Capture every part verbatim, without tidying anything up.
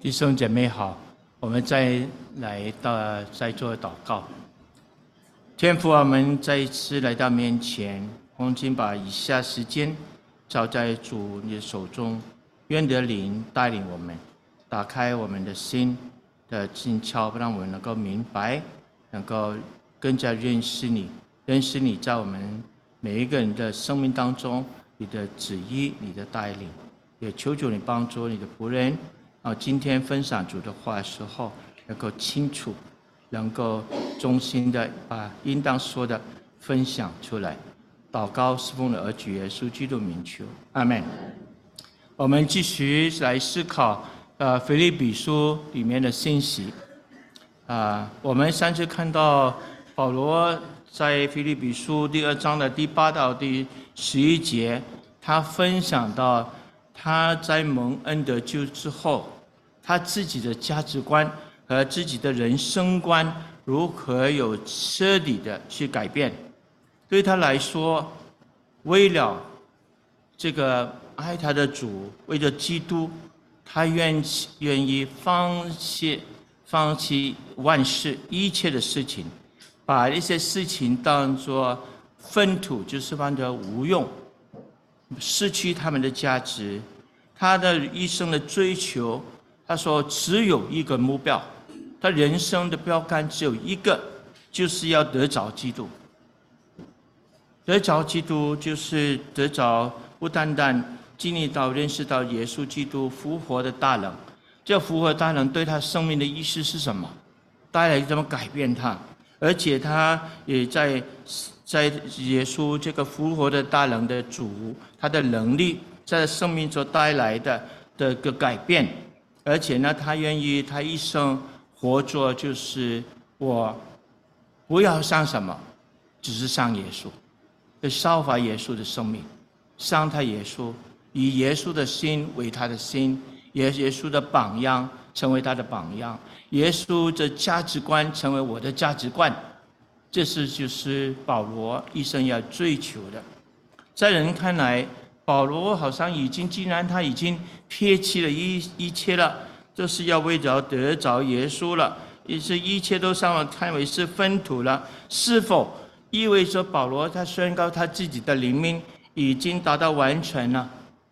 弟兄姐妹好，我们再来到再做祷告。天父，我们再一次来到面前，我们请把以下时间交在主你的手中，愿得灵带领我们，打开我们的心的静窍，让我们能够明白，能够更加认识你，认识你在我们每一个人的生命当中你的旨意，你的带领。也求主你帮助你的仆人啊，今天分享主的话的时候，能够清楚，能够衷心的把应当说的分享出来。祷告是奉了儿子耶稣基督名求，阿们。我们继续来思考呃腓立比书里面的信息啊。我们上次看到保罗在腓立比书第二章的第八到第十一节，他分享到他在蒙恩得救之后，他自己的价值观和自己的人生观如何有彻底的去改变。对他来说，为了这个爱他的主，为了基督，他愿愿意放弃放弃万事一切的事情，把一些事情当作粪土，就是当作无用，失去他们的价值。他的一生的追求，他说只有一个目标，他人生的标杆只有一个，就是要得着基督。得着基督就是得着不单单经历到认识到耶稣基督复活的大能，这复活大能对他生命的意思是什么，带来怎么改变他，而且他也在在耶稣这个复活的大能的主，他的能力在生命所带来的的个改变，而且呢，他愿意他一生活着就是我不要像什么，只是像耶稣，要效法耶稣的生命，像他耶稣，以耶稣的心为他的心，耶耶稣的榜样成为他的榜样，耶稣的价值观成为我的价值观，这是就是保罗一生要追求的。在人看来，保罗好像已经，既然他已经撇弃了一一切了，就是要为着得着耶稣了，也是一切都上了看为是粪土了，是否意味着保罗他宣告他自己的灵命已经达到完全了？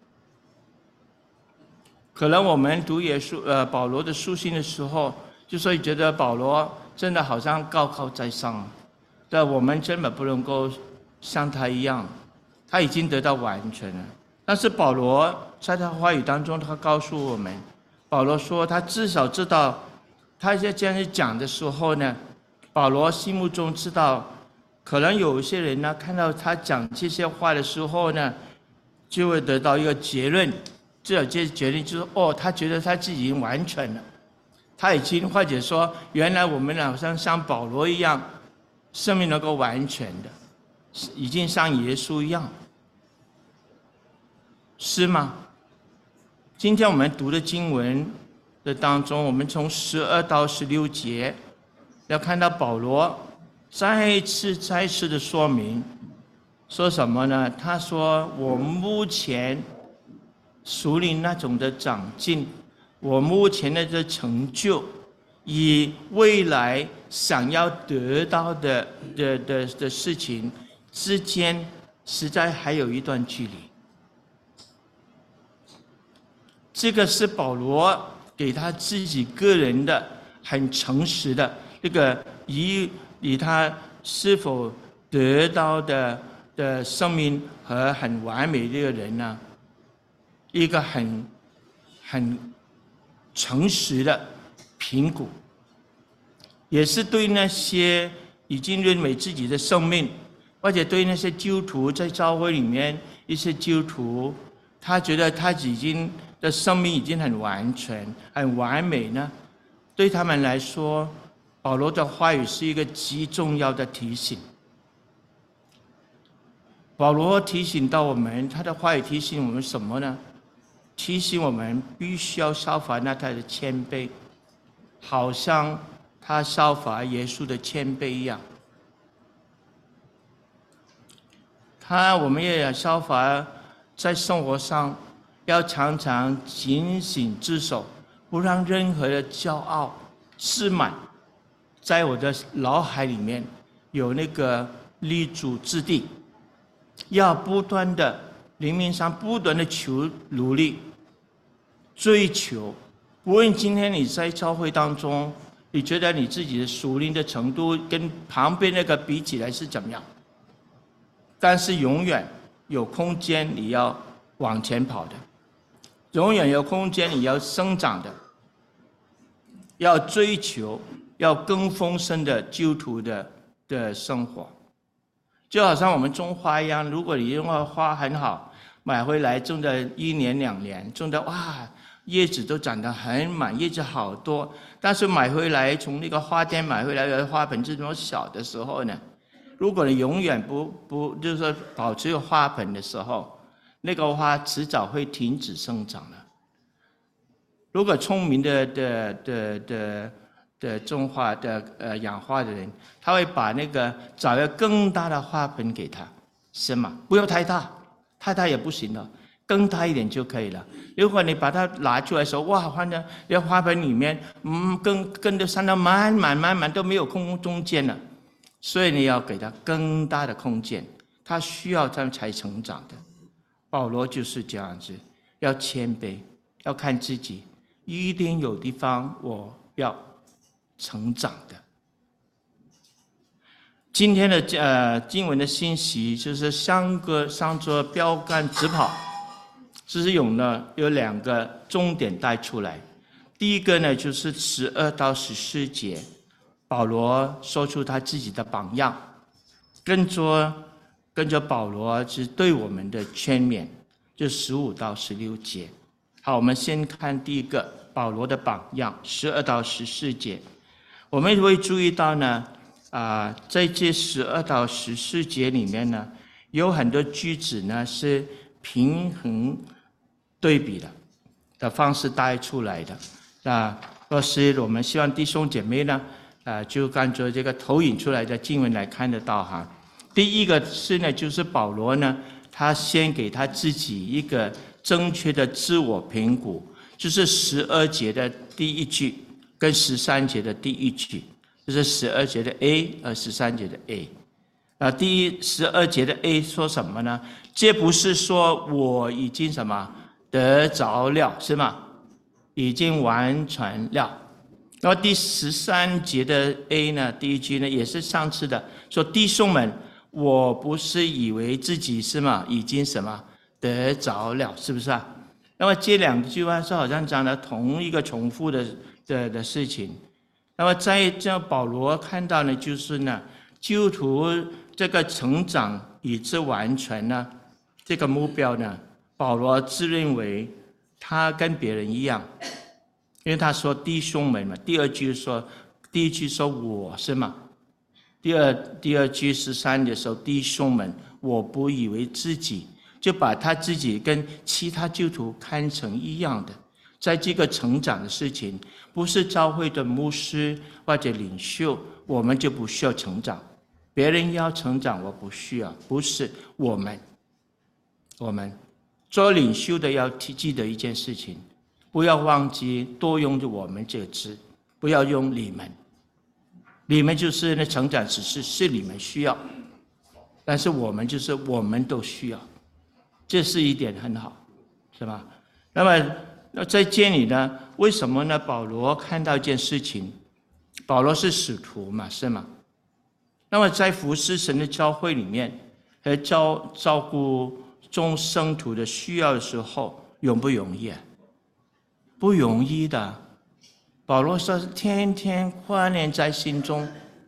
可能我们读耶稣呃保罗的书信的时候，就所以觉得保罗真的好像高高在上，但我们根本不能够像他一样。他已经得到完全了，但是保罗在他话语当中，他告诉我们，保罗说他至少知道，他在这样讲的时候呢，保罗心目中知道，可能有一些人呢，看到他讲这些话的时候呢，就会得到一个结论，这有这结论就是哦，他觉得他自己已经完全了，他已经或者说，原来我们好像像保罗一样，生命能够完全的，已经像耶稣一样。是吗？今天我们读的经文的当中，我们从十二到十六节，要看到保罗再一次再一次的说明，说什么呢？他说：“我目前属灵那种的长进，我目前的这成就，与未来想要得到的的的的事情之间，实在还有一段距离。”这个是保罗给他自己个人的很诚实的这个以以他是否得到的的生命和很完美的一个人呢，一个很很诚实的评估，也是对那些已经认为自己的生命，或者对那些基督徒在教会里面一些基督徒，他觉得他已经的生命已经很完全、很完美呢，对他们来说，保罗的话语是一个极重要的提醒。保罗提醒到我们，他的话语提醒我们什么呢？提醒我们必须要效法那他的谦卑，好像他效法耶稣的谦卑一样。他我们也要效法，在生活上要常常警醒自守， 不让任何的骄傲、自满在我的脑海里面有那个立足之地。要不断的灵命上不断的求努力、追求。无论今天你在教会当中，你觉得你自己的属灵的程度跟旁边那个比起来是怎么样？但是永远有空间你要往前跑的，永远有空间你要生长的，要追求，要更丰盛的基督徒的的生活。就好像我们种花一样，如果你用的花很好，买回来种的一年两年，种的哇，叶子都长得很满，叶子好多。但是买回来从那个花店买回来的花盆这么小的时候呢，如果你永远不不就是说保持花盆的时候，那个花迟早会停止生长了。如果聪明的的的的的种花的呃养花的人，他会把那个找一个更大的花盆给他，是吗？不要太大，太大也不行了，更大一点就可以了。如果你把它拿出来的时候，哇，放在那花盆里面，嗯，跟跟着上到满满满满都没有空中间了，所以你要给他更大的空间，他需要这样才成长的。保罗就是这样子，要谦卑，要看自己，一定有地方我要成长的。今天的呃经文的信息就是上个上桌标杆直跑，只是有呢有两个重点带出来。第一个呢就是十二到十四节，保罗说出他自己的榜样，跟着跟着保罗是对我们的劝勉，就十五到十六节。好，我们先看第一个保罗的榜样，十二到十四节。我们会注意到呢，啊、呃，在这十二到十四节里面呢，有很多句子呢是平衡对比的的方式带出来的。那若是我们希望弟兄姐妹呢，啊、呃，就按照这个投影出来的经文来看得到哈。第一个是呢，就是保罗呢，他先给他自己一个正确的自我评估，就是十二节的第一句。跟十三节的第一句，就是十二节的 A 和十三节的 A。啊，第一十二节的 A 说什么呢？这不是说我已经什么得着了，是吗？已经完全了。然后第十三节的 A 呢，第一句呢也是上次的，说弟兄们，我不是以为自己是吗？已经什么得着了，是不是啊？那么这两句话是好像讲了同一个重复的。的, 的事情。那么在这保罗看到呢，就是呢，基督徒这个成长以致完全呢，这个目标呢，保罗自认为他跟别人一样，因为他说弟兄们嘛，第二句说，第一句说我是嘛，第二第二句十三的时候，弟兄们，我不以为自己，就把他自己跟其他基督徒看成一样的。在这个成长的事情，不是教会的牧师或者领袖，我们就不需要成长。别人要成长，我不需要，不是我们。我们做领袖的要记得一件事情，不要忘记多用我们这个字，不要用你们。你们就是那成长只是是你们需要，但是我们就是我们都需要，这是一点很好，是吧？那么。那在这里呢，为什么呢？保罗看到一件事情，保罗是使徒嘛，是吗？那么在服侍神的教会里面，和照照顾众圣徒的需要的时候，容不容易啊？不容易的。保罗说，天天挂念在心中，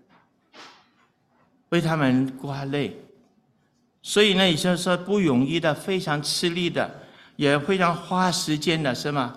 为他们挂累，所以呢，也就是说不容易的，非常吃力的。也非常花时间的，是吗？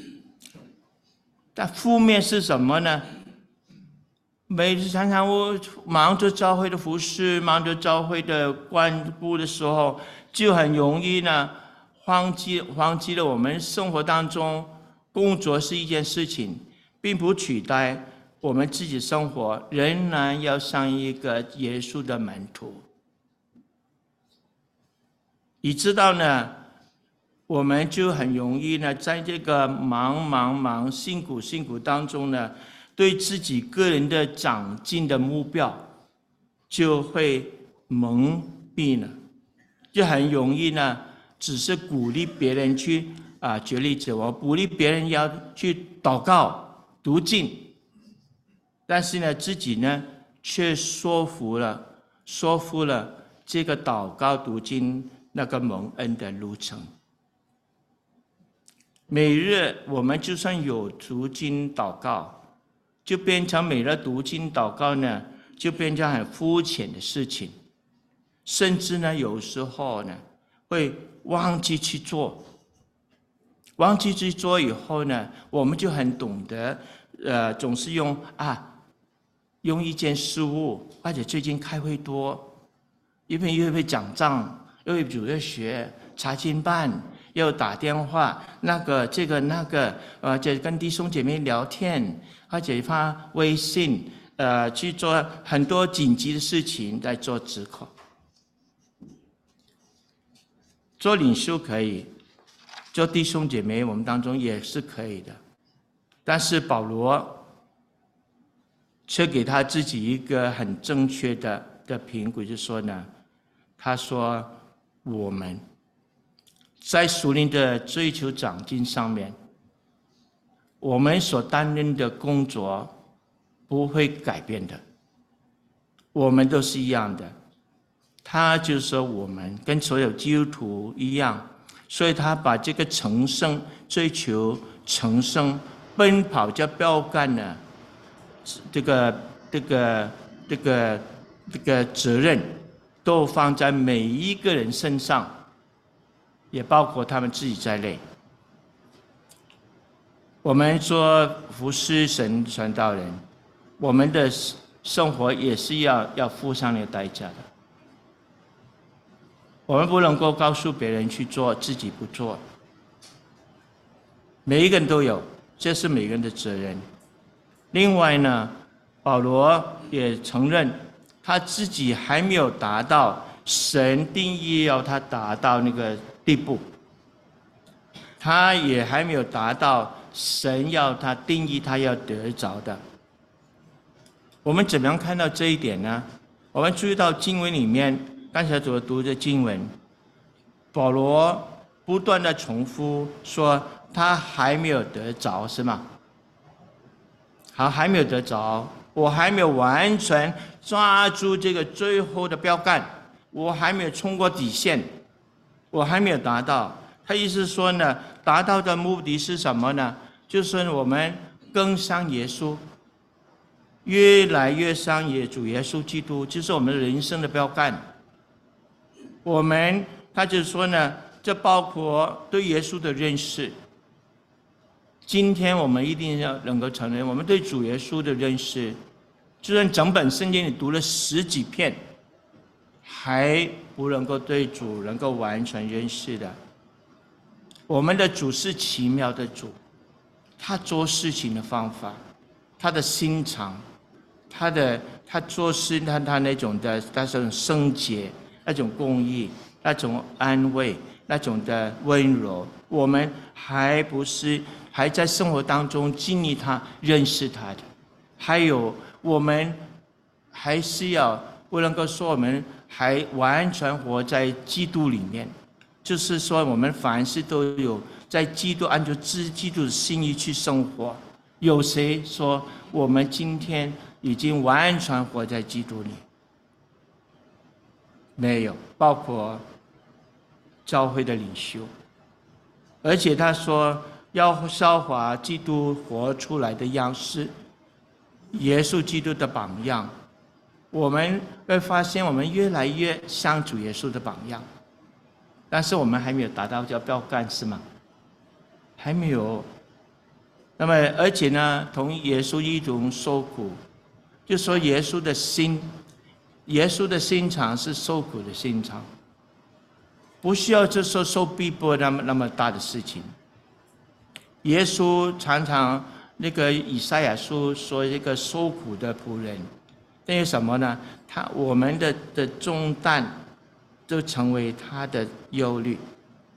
但负面是什么呢？每次常常我忙着教会的服事，忙着教会的关顾的时候，就很容易呢，忘记忘记了我们生活当中工作是一件事情，并不取代我们自己生活仍然要像一个耶稣的门徒。你知道呢？ 我们就很容易呢，在这个忙忙忙、辛苦辛苦当中呢，对自己个人的长进的目标就会蒙蔽了，就很容易呢，只是鼓励别人去啊，举例子，我鼓励别人要去祷告、读经，但是呢，自己呢却说服了、说服了这个祷告、读经那个蒙恩的路程。每日我们就算有读经祷告，就变成每日读经祷告呢，就变成很肤浅的事情，甚至呢，有时候呢，会忘记去做。忘记去做以后呢，我们就很懂得，呃，总是用啊，用一件事物，或者最近开会多，因为又会讲章，又会主日学、查经班。又打电话，那个这个那个，呃，就跟弟兄姐妹聊天，或者发微信，呃，去做很多紧急的事情，在做指口。做领袖可以，做弟兄姐妹，我们当中也是可以的。但是保罗却给他自己一个很正确的的评估，就是说呢，他说我们。在属灵的追求长进上面，我们所担任的工作不会改变的，我们都是一样的。他就是说，我们跟所有基督徒一样，所以他把这个成圣、追求成圣、奔跑叫标杆呢，这个、这个、这个、这个责任，都放在每一个人身上。也包括他们自己在内。我们说服侍神传道人，我们的生活也是要要付上那个代价的。我们不能够告诉别人去做，自己不做。每一个人都有，这是每个人的责任。另外呢，保罗也承认他自己还没有达到神定义要他达到那个地步，他也还没有达到神要他定义他要得着的。我们怎么样看到这一点呢？我们注意到经文里面，刚才所读的经文，保罗不断的重复说他还没有得着，是吗？好，还没有得着，我还没有完全抓住这个最后的标杆，我还没有冲过底线，我还没有达到。他意思说呢，达到的目的是什么呢？就是我们更像耶稣，越来越像也主耶稣基督，就是我们人生的标杆。我们他就说呢，这包括对耶稣的认识。今天我们一定要能够承认，我们对主耶稣的认识，就算整本圣经你读了十几篇，还不能够对主能够完全认识的。我们的主是奇妙的主，他做事情的方法，他的心肠，他的他做事他他那种的那种圣洁，那种公义，那种安慰，那种的温柔，我们还不是还在生活当中经历他、认识他的。还有我们还是要不能够说我们还完全活在基督里面，就是说我们凡事都有在基督按照基督的心意去生活。有谁说我们今天已经完全活在基督里？没有，包括教会的领袖。而且他说要效法基督活出来的样式，耶稣基督的榜样。我们会发现我们越来越像主耶稣的榜样，但是我们还没有达到叫标杆，是吗？还没有。那么而且呢，同耶稣一同受苦，就说耶稣的心，耶稣的心肠是受苦的心肠，不需要就说受逼迫那么那么大的事情。耶稣常常那个以赛亚书说一个受苦的仆人，那是什么呢？他我们的的重担都成为他的忧虑。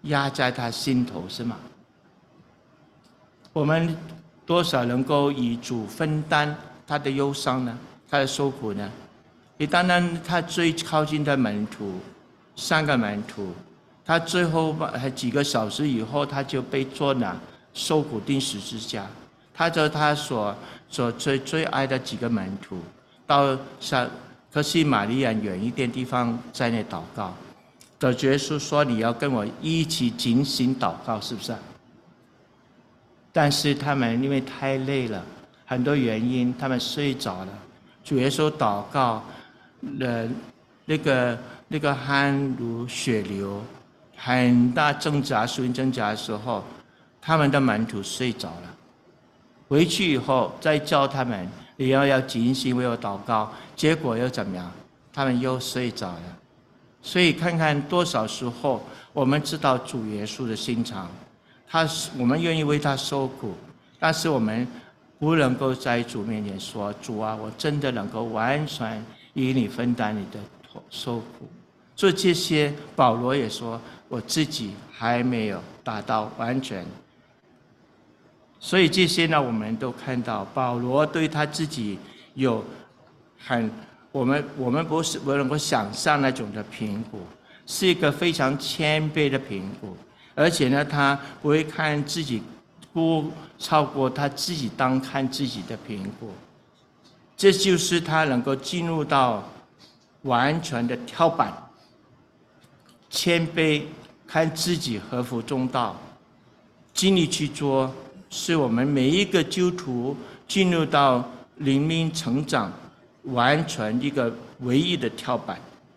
压在他心头，是吗？我们多少能够与主分担他的忧伤呢？他的受苦呢？你单单他最靠近的门徒，三个门徒，他最后几个小时以后，他就被捉拿，受苦钉十字架。他叫他所所最最爱的几个门徒，到撒可西玛利亚远一点地方在那祷告。主耶稣说：“你要跟我一起警醒祷告，是不是？”但是他们因为太累了，很多原因，他们睡着了。主耶稣祷告，呃，那个那个汗如血流，很大挣扎，属灵挣扎的时候，他们的门徒睡着了。回去以后再叫他们，你要要警醒为我祷告。结果又怎么样？他们又睡着了。所以看看多少时候，我们知道主耶稣的心肠，他我们愿意为他受苦，但是我们不能够在主面前说：“主啊，我真的能够完全与你分担你的受苦。”所以这些，保罗也说：“我自己还没有达到完全。”所以这些呢，我们都看到保罗对他自己有很我们我们不是不能够想象那种的评估，是一个非常谦卑的评估，而且呢，他不会看自己不超过他自己当看自己的评估，这就是他能够进入到完全的跳板，谦卑，看自己合乎中道，尽力去做。是我们每一个基督徒进入到灵命成长完全一个唯一的跳板。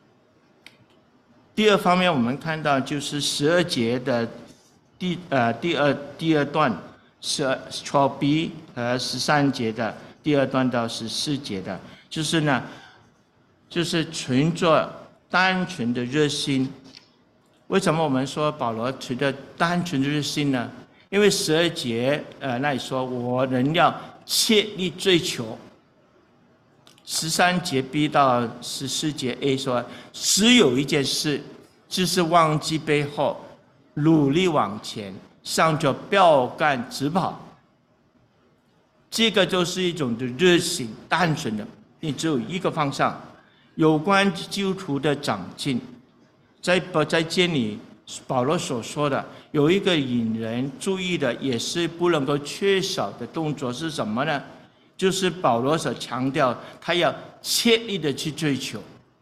第二方面，我们看到就是十二节的第呃第二第二段，十二 twelve b 和十三节的第二段到十四节的，就是呢，就是存着单纯的热心。为什么我们说保罗存着单纯的热心呢？因为十二节，呃，那里说我仍要切力追求。十三节 B 到十四节 A 说，只有一件事，就是忘记背后，努力往前，向着标杆直跑。这个就是一种的热情，单纯的，你只有一个方向。有关基督徒的长进，在在这里保罗所说的有一个引人注意的，也是不能够缺少的动作是什么呢？就是保罗所强调，他要切力的去追求。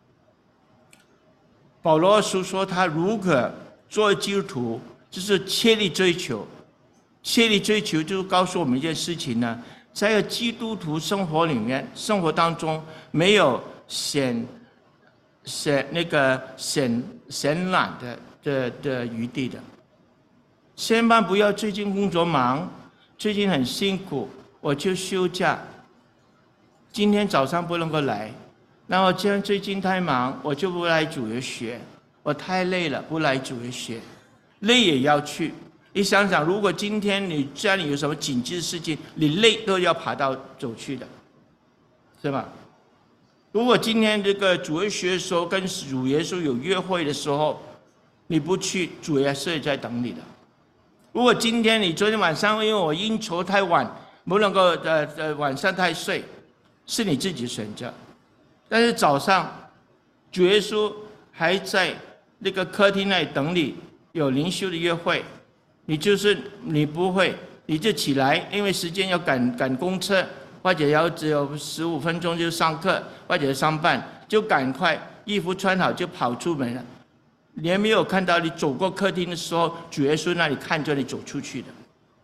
保罗所说，他如果做基督徒，就是切力追求。切力追求就告诉我们一件事情呢，在基督徒生活里面，生活当中没有显显那个显显懒的。的的余地的，千万不要最近工作忙，最近很辛苦，我就休假。今天早上不能够来，那我既然最近太忙，我就不来主日学。我太累了，不来主日学。累也要去。你想想，如果今天你家里有什么紧急的事情，你累都要爬到走去的，是吧？如果今天这个主日学的时候跟主耶稣有约会的时候，你不去，主耶稣也在等你的。如果今天你昨天晚上因为我应酬太晚，不能够呃呃晚上太睡，是你自己选择。但是早上，主耶稣还在那个客厅那里等你，有灵修的约会，你就是你不会，你就起来，因为时间要赶赶公车，或者要只有十五分钟就上课，或者上班，就赶快衣服穿好就跑出门了。你还没有看到你走过客厅的时候，主耶稣那里看着你走出去的。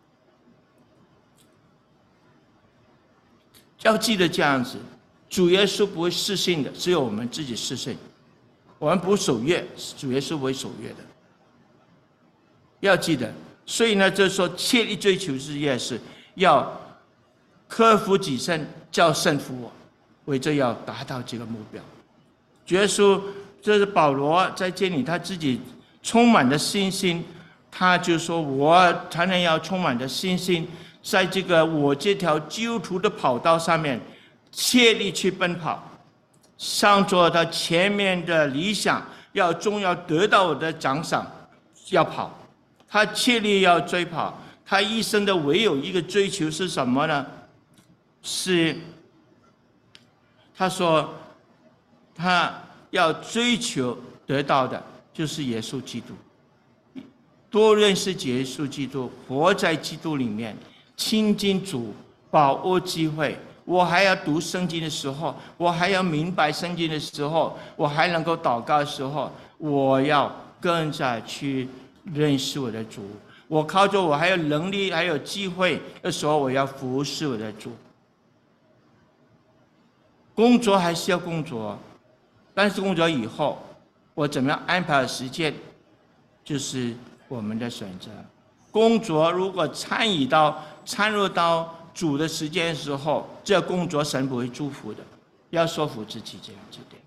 要记得这样子，主耶稣不会失信的，只有我们自己失信。我们不守约，主耶稣不会守约的。要记得，所以呢，就是说切力追求事业是要克服己身，叫圣服我，为这要达到这个目标。主耶稣。这是保罗在这里他自己充满的信心，他就说我才能要充满的信心，在这个我这条基督徒的跑道上面切力去奔跑，向着他前面的理想，要终要得到我的奖赏，要跑， 他切力要追跑，他一生的唯有一个追求是什么呢？是他说他要追求得到的就是耶稣基督，多认识耶稣基督，活在基督里面，亲近主，把握机会。我还要读圣经的时候，我还要明白圣经的时候，我还能够祷告的时候，我要更加去认识我的主。我靠着我还有能力还有机会的时候，我要服侍我的主。工作还是要工作，但是工作以后我怎么样安排时间，就是我们的选择。工作如果参与到参入到主的时间的时候，这工作神不会祝福的，要说服自己这样子的。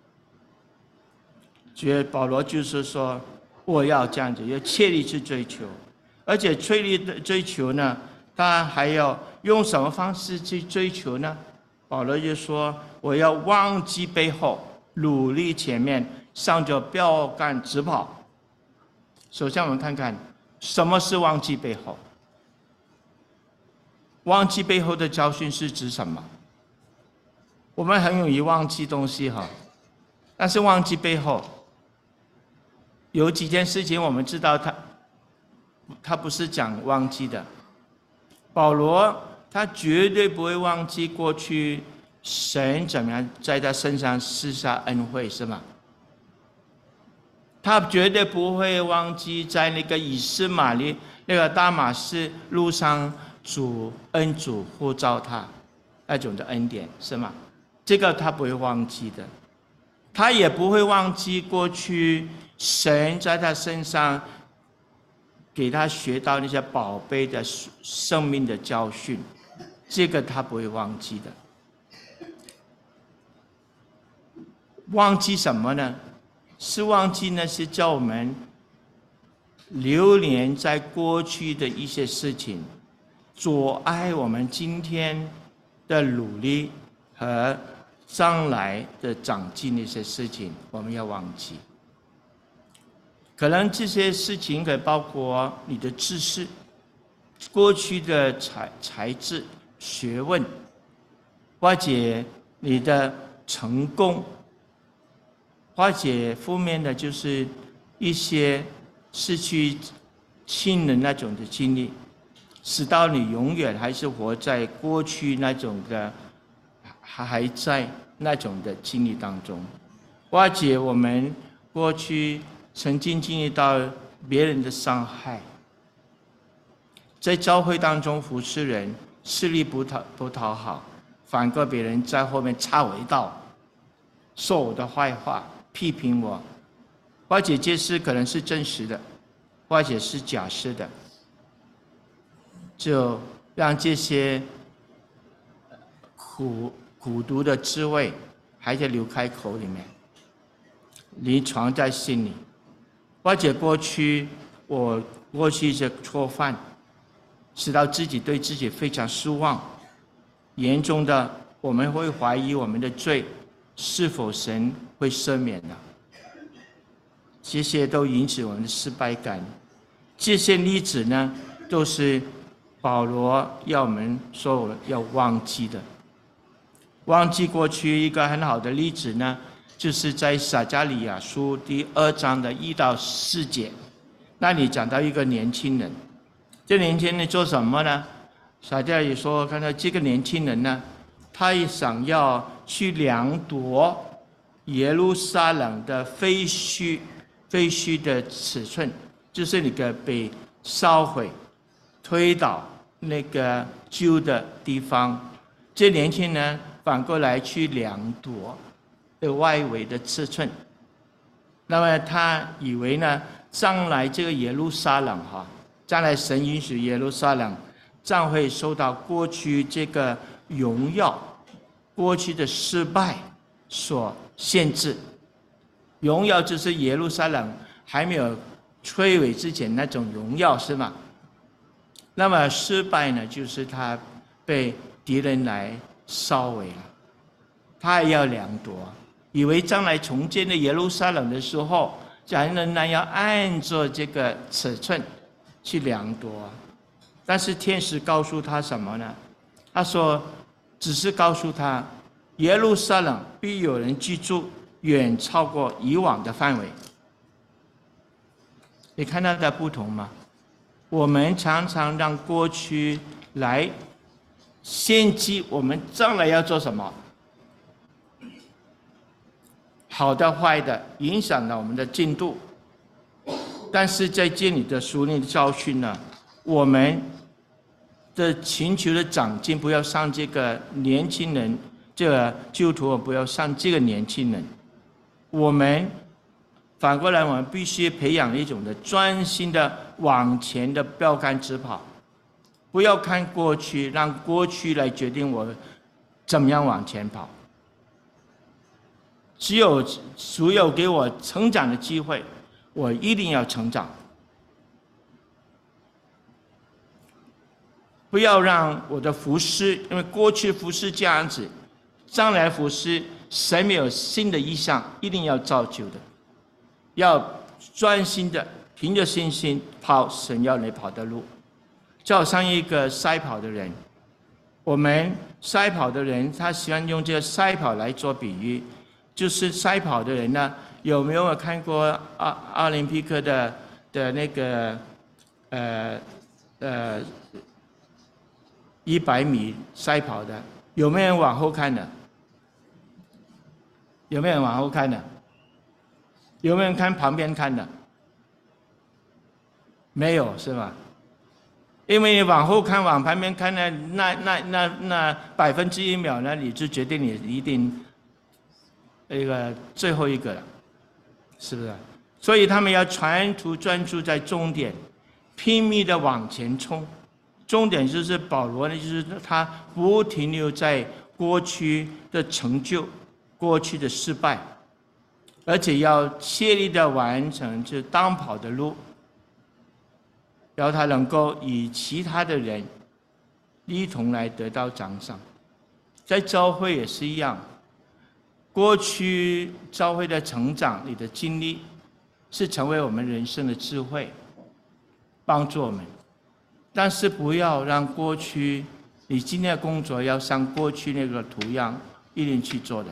所以保罗就是说，我要这样子，要切力去追求，而且切力的追求呢，他还要用什么方式去追求呢？保罗就说，我要忘记背后，努力前面，向着标杆直跑。首先我们看看什么是忘记背后。忘记背后的教训是指什么？我们很容易忘记东西哈，但是忘记背后有几件事情我们知道他，他不是讲忘记的。保罗他绝对不会忘记过去神怎么样在他身上施下恩惠，是吗？他绝对不会忘记在那个以斯玛利那个大马士路上主恩主呼召他那种的恩典，是吗？这个他不会忘记的。他也不会忘记过去神在他身上给他学到那些宝贝的生命的教训，这个他不会忘记的。忘记什么呢？是忘记那些叫我们流连在过去的一些事情，阻碍我们今天的努力和将来的长进的一些事情，我们要忘记。可能这些事情可以包括你的知识、过去的才才智、学问，或者你的成功，或者负面的就是一些失去亲人那种的经历，使到你永远还是活在过去那种的还在那种的经历当中，或者我们过去曾经经历到别人的伤害，在教会当中服侍人，势力不讨不讨好，反过别人在后面插我一刀，说我的坏话，批评我，或者这事可能是真实的，或者是假设的，就让这些苦苦毒的滋味还在流开口里面，你藏在心里。或者过去我过去一些错犯，使到自己对自己非常失望，严重的我们会怀疑我们的罪是否神会赦免的，这些都引起我们的失败感。这些例子呢，都是保罗要我们说要忘记的。忘记过去一个很好的例子呢，就是在撒迦利亚书第二章的一到四节，那里讲到一个年轻人，这年轻人做什么呢？撒迦利亚说，看到这个年轻人呢，他也想要去量夺耶路撒冷的废墟，废墟的尺寸，就是那个被烧毁、推倒那个旧的地方。这年轻人反过来去量夺的外围的尺寸，那么他以为呢，将来这个耶路撒冷哈，将来神允许耶路撒冷将会受到过去这个荣耀、过去的失败所限制。荣耀就是耶路撒冷还没有摧毁之前那种荣耀，是吗？那么失败呢，就是他被敌人来烧毁了，他也要量夺。以为将来重建的耶路撒冷的时候，人仍然要按照这个尺寸去量夺。但是天使告诉他什么呢？他说，只是告诉他，耶路撒冷必有人居住，远超过以往的范围。你看到的不同吗？我们常常让过去来献祭我们将来要做什么，好的坏的影响了我们的进度。但是在这里的属灵的教训呢，我们的寻求的长进不要像这个年轻人，这个基督徒不要像这个年轻人。我们反过来，我们必须培养一种的专心的往前的标杆直跑，不要看过去，让过去来决定我怎么样往前跑。只有只有给我成长的机会，我一定要成长。不要让我的服事，因为过去服事这样子，将来服事神没有新的意向，一定要造就的。要专心的凭着信心跑神要你跑的路，就好像一个赛跑的人。我们赛跑的人，他喜欢用这个赛跑来做比喻，就是赛跑的人呢，有没有看过奥奥林匹克的的那个呃呃一百米赛跑的？有没有人往后看的？有没有人往后看的？有没有人看旁边看的？没有是吧？因为你往后看、往旁边看呢，那那那那百分之一秒呢，你就决定你一定那个最后一个了，是不是？所以他们要全途专注在终点，拼命的往前冲。终点就是保罗呢，就是他不停留在过去的成就、过去的失败。而且要切力的完成这当跑的路，然后他能够与其他的人一同来得到奖赏。在教会也是一样，过去教会的成长，你的经历是成为我们人生的智慧，帮助我们。但是不要让过去你今天的工作要像过去那个图样一定去做的。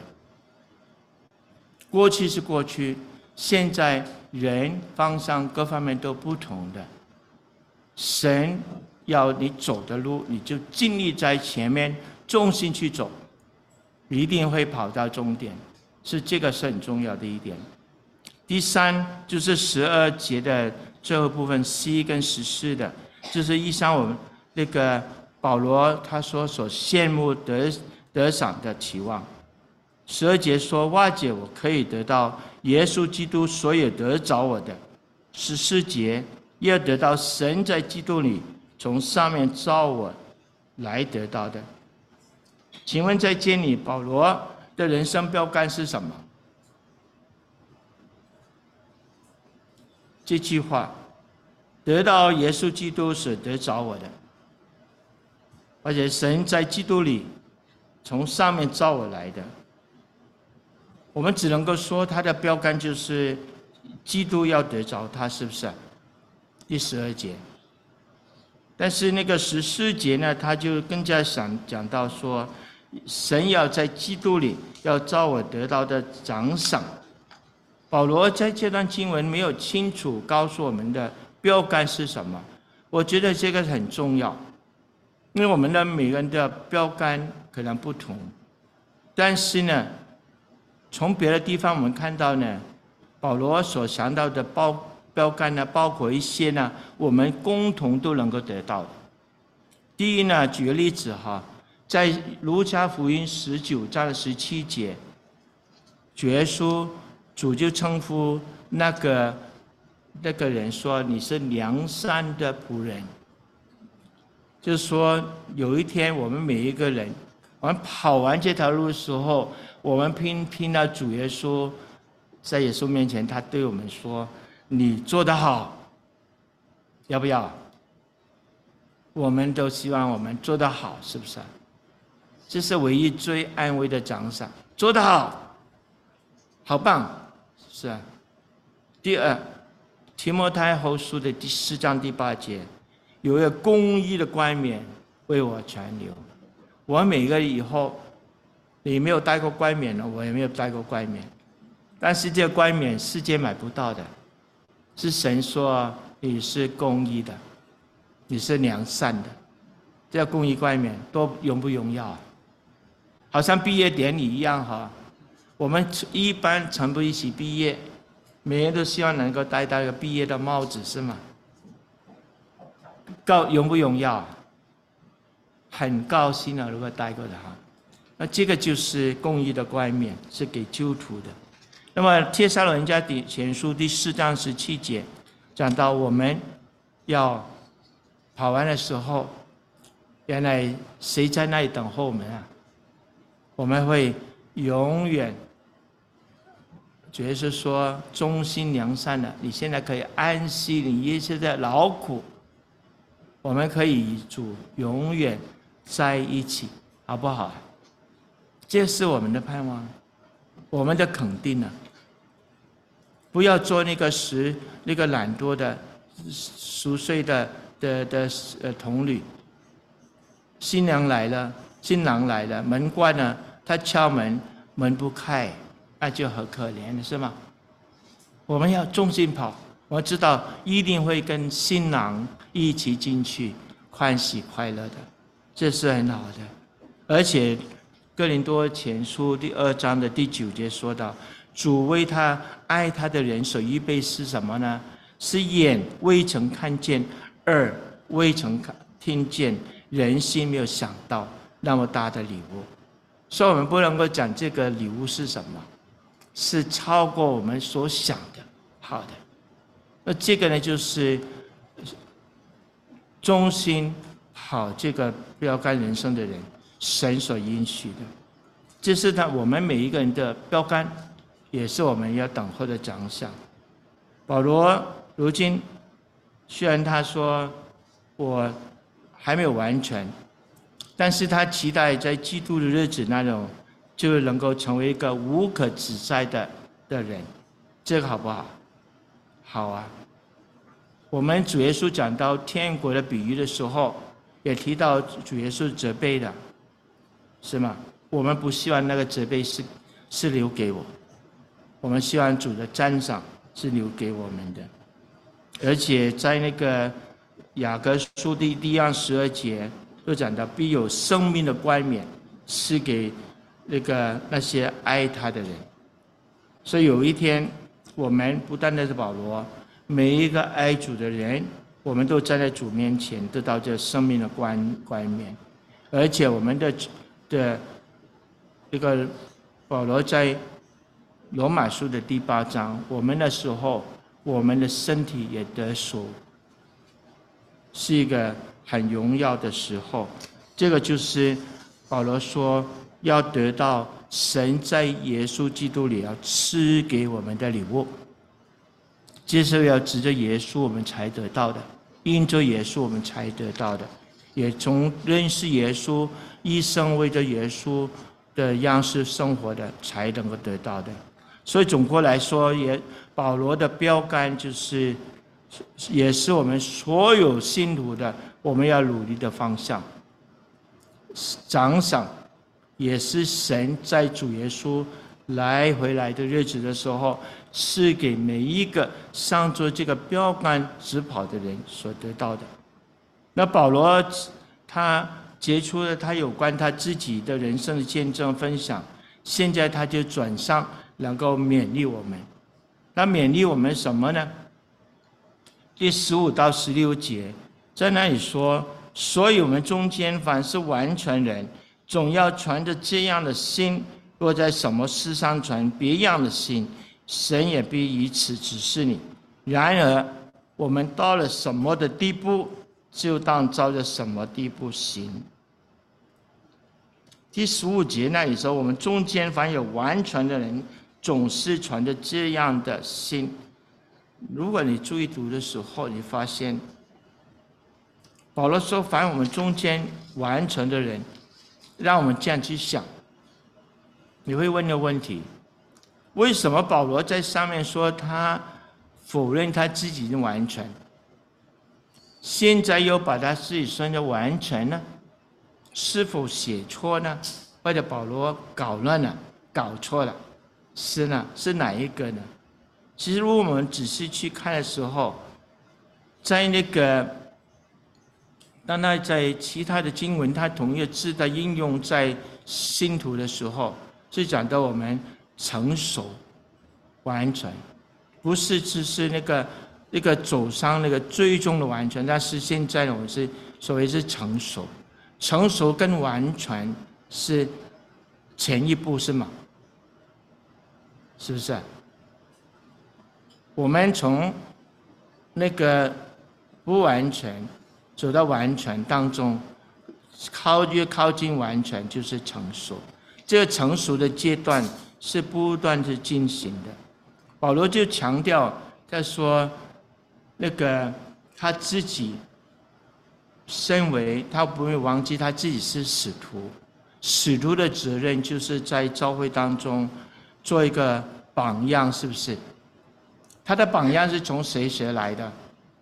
过去是过去，现在人方向各方面都不同的。神要你走的路，你就尽力在前面重心去走，一定会跑到终点。是这个是很重要的一点。第三就是十二节的最后部分 C 跟十四的，就是以上我们那个保罗他说所羡慕得得赏的期望。十二节说，瓦解我可以得到耶稣基督所有得着我的。十四节要得到神在基督里从上面召我来得到的。请问在这里保罗的人生标杆是什么？这句话，得到耶稣基督所得着我的，而且神在基督里从上面召我来的。我们只能够说他的标杆就是基督要得着他，是不是？第十二节。但是那个十四节呢，他就更加想讲到说，神要在基督里要召我得到的奖赏。保罗在这段经文没有清楚告诉我们的标杆是什么，我觉得这个很重要，因为我们的每个人的标杆可能不同，但是呢，从别的地方我们看到呢，保罗所想到的标标杆呢，包括一些呢，我们共同都能够得到的。第一呢，举个例子哈，在路加福音十九章十七节，耶稣主就称呼那个那个人说：“你是良善的仆人。”就是说，有一天我们每一个人，我们跑完这条路的时候，我们拼拼到主耶稣，在耶稣面前，他对我们说：“你做得好。”要不要？我们都希望我们做得好，是不是？这是唯一最安慰的奖赏。做得好，好棒，是啊。第二， 提摩太后书的第四章第八节，有一个公义的冠冕为我传流。我每个以后，你没有戴过冠冕了，我也没有戴过冠冕，但是这个冠冕世界买不到的，是神说你是公义的，你是良善的，这个公义冠冕多荣不荣耀啊？好像毕业典礼一样哈，我们一般全部一起毕业，每人都希望能够戴到一个毕业的帽子，是吗？高荣不荣耀？很高兴啊，如果戴过的哈。那这个就是公义的冠冕，是给基督徒的。那么帖撒罗尼迦前书第四章十七节讲到，我们要跑完的时候，原来谁在那里等候我们啊？我们会永远，主耶稣说忠心良善的，你现在可以安息你一切的劳苦，我们可以与主永远在一起，好不好？这是我们的盼望，我们的肯定啊！不要做那个时那个懒惰的、熟睡的的的呃童女。新娘来了，新郎来了，门关了，他敲门，门不开，那就很可怜，是吗？我们要忠心跑，我知道一定会跟新郎一起进去，欢喜快乐的，这是很好的。而且哥林多前书第二章的第九节说到，主为他爱他的人所预备是什么呢？是眼未曾看见，耳未曾听见，人心没有想到那么大的礼物。所以我们不能够讲这个礼物是什么，是超过我们所想的好的。那这个呢，就是忠心跑这个标杆人生的人，神所允许的，这是他我们每一个人的标杆，也是我们要等候的奖赏。保罗如今虽然他说我还没有完全，但是他期待在基督的日子那种就能够成为一个无可指摘的的人，这个好不好？好啊。我们主耶稣讲到天国的比喻的时候，也提到主耶稣责备的，是吗？我们不希望那个责备是是留给我，我们希望主的赞赏是留给我们的。而且在那个雅各书第第一章十二节就讲到，必有生命的冠冕赐给那个那些爱他的人。所以有一天，我们不单单是保罗，每一个爱主的人，我们都站在主面前，得到这生命的冠冠冕。而且我们的的这个保罗在罗马书的第八章，我们的时候，我们的身体也得赎，是一个很荣耀的时候。这个就是保罗说要得到神在耶稣基督里要赐给我们的礼物，这是要指着耶稣我们才得到的，因着耶稣我们才得到的，也从认识耶稣，一生为着耶稣的样式生活的才能够得到的。所以总括来说，也保罗的标杆就是，也是我们所有信徒的我们要努力的方向。奖赏也是神在主耶稣来回来的日子的时候，是给每一个上着这个标杆直跑的人所得到的。那保罗他结出了他有关他自己的人生的见证分享，现在他就转上能够勉励我们。他勉励我们什么呢？第十五到十六节在那里说，所以我们中间凡是完全人，总要传着这样的心，若在什么事上传别样的心，神也必以此指示你。然而我们到了什么的地步，就当照着什么地步行。第十五节那里说，我们中间凡有完全的人，总是传着这样的心。如果你注意读的时候，你发现保罗说凡我们中间完全的人，让我们这样去想。你会问个问题，为什么保罗在上面说他否认他自己的完全，现在又把他自己说的完全呢？是否写错呢？或者保罗搞乱了、搞错了？是呢？是哪一个呢？其实，如果我们仔细去看的时候，在那个，当他在其他的经文，他同一个字的应用在信徒的时候，是讲到我们成熟、完全，不是只是那个那个走上那个最终的完全，但是现在我们是所谓是成熟，成熟跟完全是前一步，是吗？是不是？我们从那个不完全走到完全当中，靠越靠近完全就是成熟。这个成熟的阶段是不断的进行的。保罗就强调，他说那个他自己身为他不会忘记他自己是使徒，使徒的责任就是在教会当中做一个榜样，是不是？他的榜样是从谁学来的？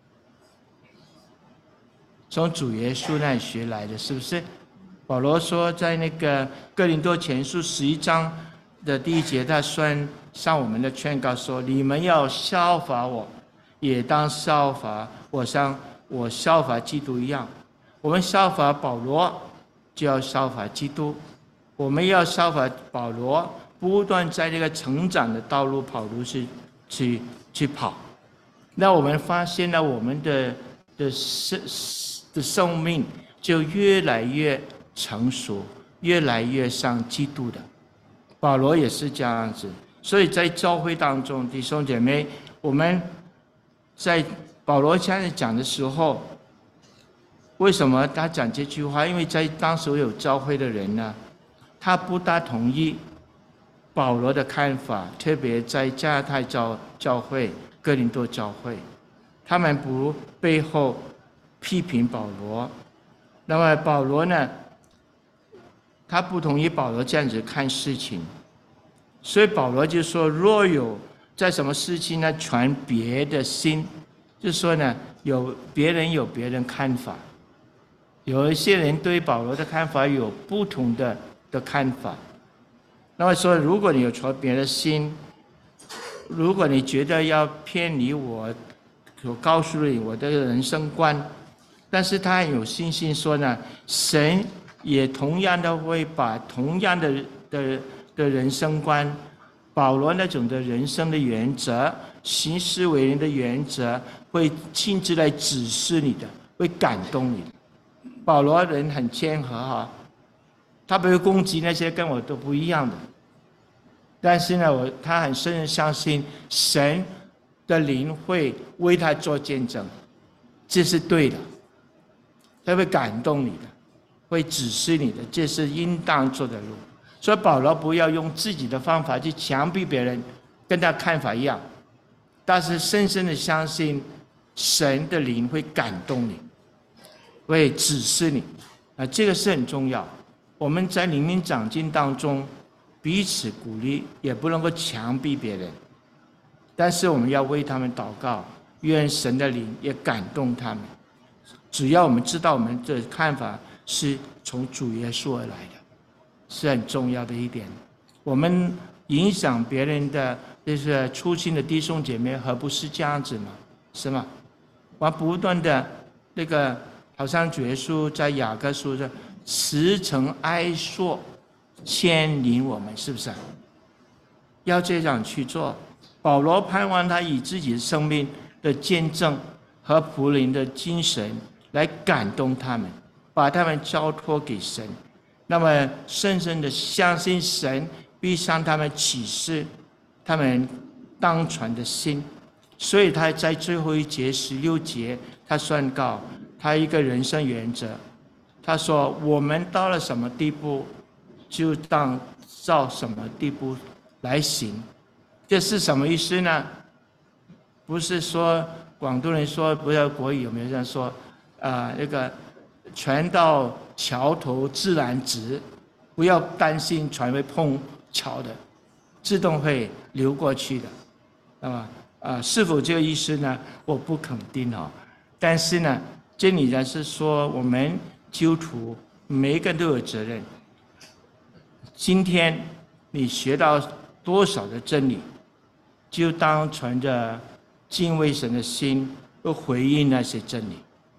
从主耶稣那里学来的，是不是？保罗说，在那个哥林多前书十一章的第一节，他算向我们的劝告说：你们要效法我，也当效法我，像我效法基督一样。我们效法保罗，就要效法基督。我们要效法保罗，不断在这个成长的道路跑路去去去跑。那我们发现了我们的的生的生命就越来越成熟，越来越像基督的。保罗也是这样子，所以在教会当中，弟兄姐妹，我们在保罗这样讲的时候，为什么他讲这句话？因为在当时有教会的人呢，他不大同意保罗的看法，特别在加拉太教教会、哥林多教会，他们不背后批评保罗。那么保罗呢，他不同意保罗这样子看事情，所以保罗就说：若有在什么事情呢传别的心，就说呢有别人有别人看法，有一些人对保罗的看法有不同的的看法。那么说，如果你有传别的心，如果你觉得要偏离我所告诉你我的人生观，但是他很有信心说呢，神也同样的会把同样的的的人生观，保罗那种的人生的原则、行事为人的原则，会亲自来指示你的，会感动你的。保罗人很谦和哈，他不会攻击那些跟我都不一样的，但是呢，我他很深深相信神的灵会为他做见证，这是对的，他会感动你的，会指示你的，这是应当做的路。所以保罗不要用自己的方法去强逼别人跟他看法一样，但是深深的相信神的灵会感动你，会指示你啊，这个是很重要。我们在灵命长进当中彼此鼓励，也不能够强逼别人，但是我们要为他们祷告，愿神的灵也感动他们。只要我们知道我们的看法是从主耶稣而来的，是很重要的一点。我们影响别人的就是初心的弟兄姐妹，何不是这样子吗？是吗？我不断的那个，好像主耶稣在雅各书说，慈诚爱硕牵引我们，是不是？要这样去做。保罗盼望他以自己的生命的见证和仆人的精神来感动他们，把他们交托给神，那么深深的相信神必向他们启示他们当传的心。所以他在最后一节十六节，他宣告他一个人生原则，他说我们到了什么地步，就当照什么地步来行。这是什么意思呢？不是说广东人说不要国语，有没有人说啊、呃？那个船到桥头自然直，不要担心船会碰桥的，自动会流过去的。那么啊，是否这个意思呢？我不肯定哦。但是呢，真理呢是说，我们基督徒每一个人都有责任。今天你学到多少的真理，就当存着敬畏神的心，去回应那些真理。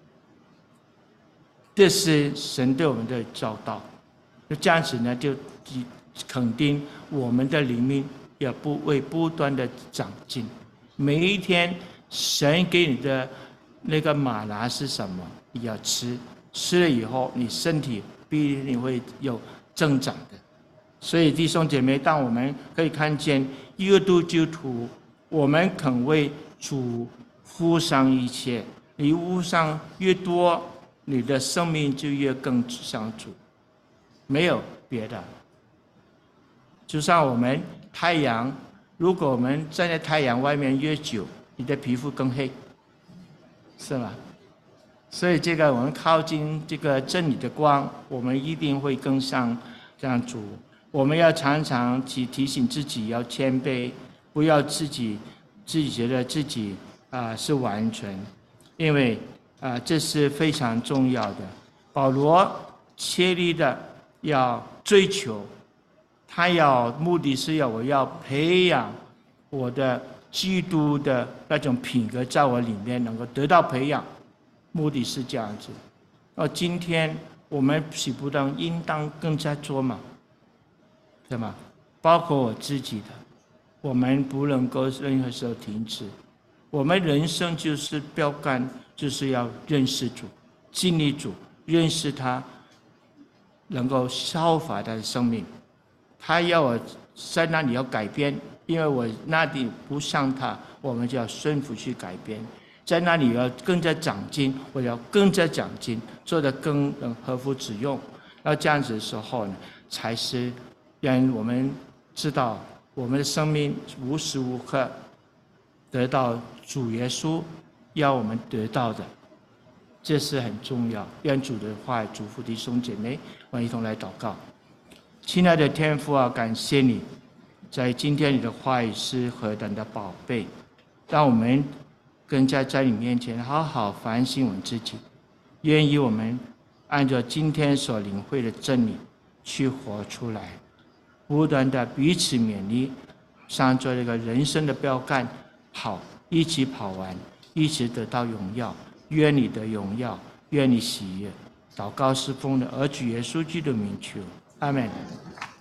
这是神对我们的教导。就这样子呢，就肯定我们的灵命要不会不断的长进。每一天，神给你的那个玛拿是什么？你要吃，吃了以后，你身体必定会有增长的。所以弟兄姐妹，当我们可以看见一个基督徒，我们肯为主付上一切，你付上越多，你的生命就越更像主，没有别的。就像我们太阳，如果我们站在太阳外面越久，你的皮肤更黑，是吗？所以这个我们靠近这个真理的光，我们一定会更像像主。我们要常常去提醒自己要谦卑，不要自己自己觉得自己啊、呃、是完全，因为啊、呃、这是非常重要的。保罗切力的要追求，他要目的是要我要培养我的基督的那种品格在我里面能够得到培养，目的是这样子。而今天我们岂不当应当更加做嘛？对吗？包括我自己的，我们不能够任何时候停止。我们人生就是标杆，就是要认识主，经历主，认识他，能够效法他的生命。他要我在那里要改变，因为我那里不像他，我们就要顺服去改变。在那里要更加长进，我要更加长进，做得更能合乎主用。要这样子的时候呢，才是让我们知道我们的生命无时无刻得到主耶稣要我们得到的，这是很重要。愿主的话嘱咐弟兄姐妹，我们一同来祷告。亲爱的天父啊，感谢你在今天你的话语是何等的宝贝，让我们更加在你面前好好反省我们自己，愿意我们按照今天所领会的真理去活出来，不断的彼此勉励，上做这个人生的标杆，跑一起跑完，一直得到荣耀。愿你的荣耀，愿你喜悦。祷告是奉的儿子耶稣基督的名求，阿们。